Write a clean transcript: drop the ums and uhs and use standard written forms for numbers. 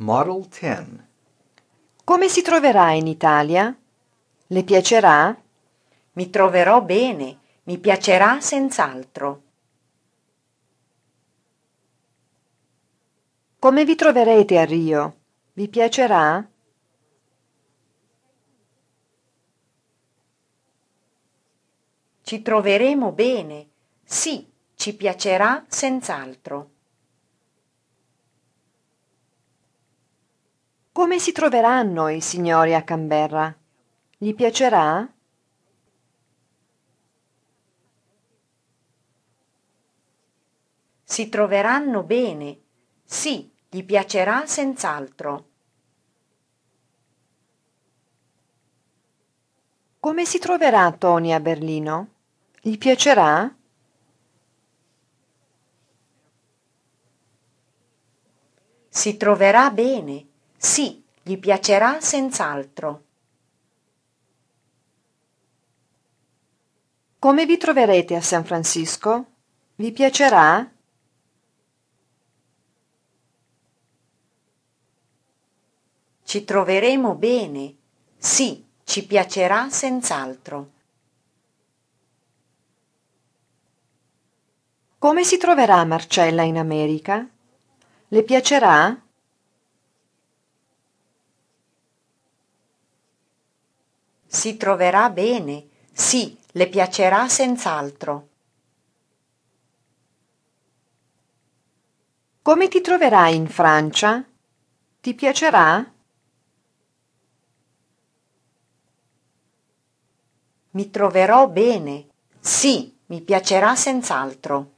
Model 10. Come si troverà in Italia? Le piacerà? Mi troverò bene, mi piacerà senz'altro. Come vi troverete a Rio? Vi piacerà? Ci troveremo bene, sì, ci piacerà senz'altro. Come si troveranno i signori a Canberra? Gli piacerà? Si troveranno bene, sì, gli piacerà senz'altro. Come si troverà Tony a Berlino? Gli piacerà? Si troverà bene, sì, gli piacerà senz'altro. Come vi troverete a San Francisco? Vi piacerà? Ci troveremo bene, sì, ci piacerà senz'altro. Come si troverà Marcella in America? Le piacerà? Si troverà bene, sì, le piacerà senz'altro. Come ti troverai in Francia? Ti piacerà? Mi troverò bene, sì, mi piacerà senz'altro.